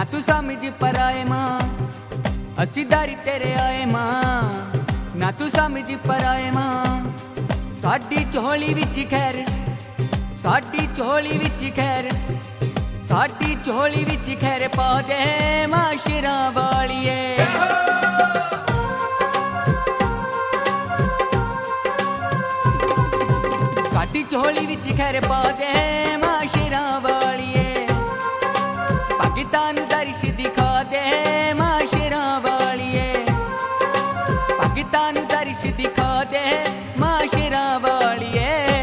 तू समझ पर आए मां असी दारी तेरे आए मां, ना तू समझ पर आए मां। साडी झोली विच खैर, साडी झोली विच खैर, साडी झोली विच खैर पा दे मां शेरां वालिए। साडी झोली विच खैर पा दे मां शेरां वालिए। भगतां नूं दर्श दिखा दे मां शेरां वालिए। भगतां नूं दर्श दिखा दे मां शेरां वालिए।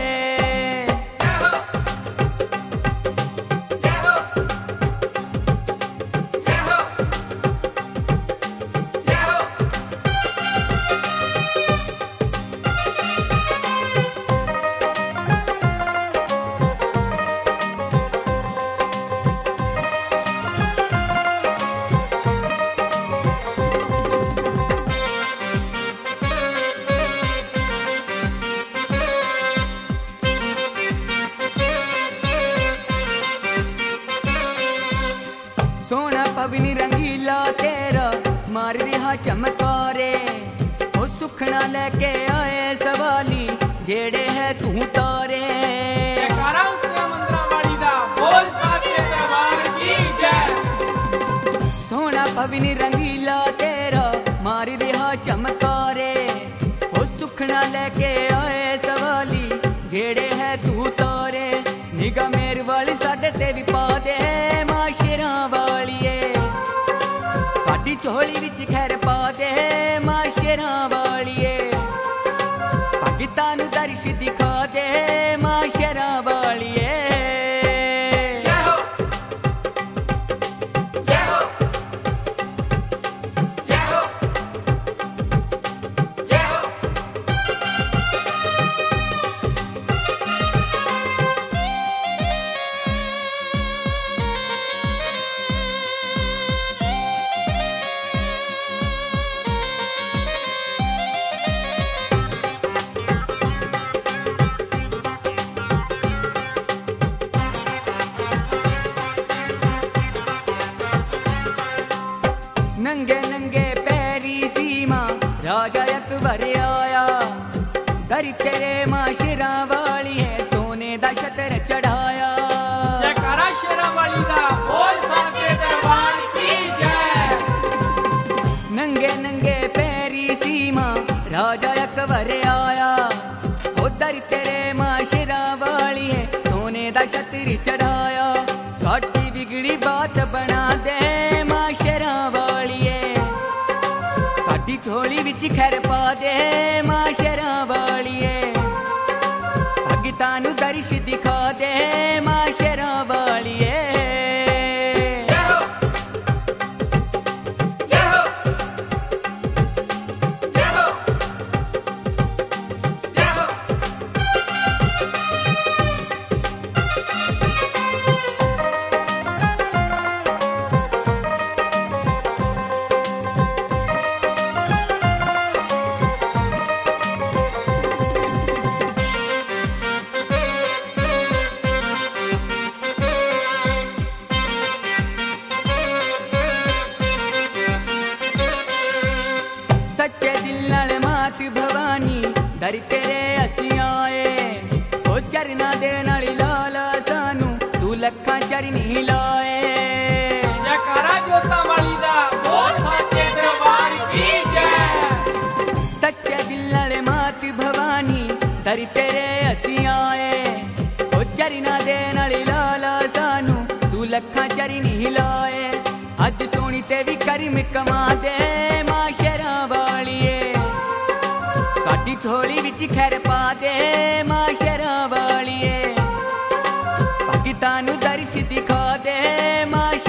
सोना पवनी रंगीला तेरा मार रहा चमकारे, ओ सुखना लेके आए सवाली जेड़े है तू तारे। जयकारा ऊंचे मंदरा वाली दा बोल साचे दरबार की जय। सोना पवनी रंगीला तेरा मार रहा चमकारे, ओ सुखना लेके आए सवाली जेड़े है तू तारे। निगाह मेर वाली साडे ते भी पा दे मां शेरां वालिए। साडी झोली विच खैर पा दे मां शेरां वालिए। भगतां नूं दर्श दिखा दे मां शेरां वालिए। जय हो, जय हो, जय हो, जय हो। नंगे नंगे पैरी सीमा राजा अकबर आया। दर तेरे मां शेरां वाली है सोने दा छतर चढ़ाया। जयकारा शेरां वाली दा बोल साचे दरबार की जय। नंगे नंगे पैरी सीमा राजा अकबर आया। उधर तेरे मां शेरां वाली है सोने दा छतर चढ़ाया। साडी बिगड़ी बात बना दे मां शेरां वालिए। साडी झोली विच खैर पा दे मां शेरां वालिए। भगतां नूं दर्श दिखा दे मां शेरां वालिए। जय हो, जय हो, जय हो, जय हो। सच्चे दिल नाल मात भवानी दर तेरे असी आए। ओ चरना दे नाल लाला सानू तू लखां चरनी लाए। जयकारा जोता वाली दा बोल साचे दरबार की जय। सच्चे दिल नाल मात भवानी दर तेरे असी आए। ओ चरना दे नाल लाला सानू तू लखां चरनी लाए। अज सोनी ते भी करम कमा दे मां शेरां वालिए। साडी झोली विच खैर पा दे मां शेरां वालिए। भगतां नूं दर्श दिखा दे मां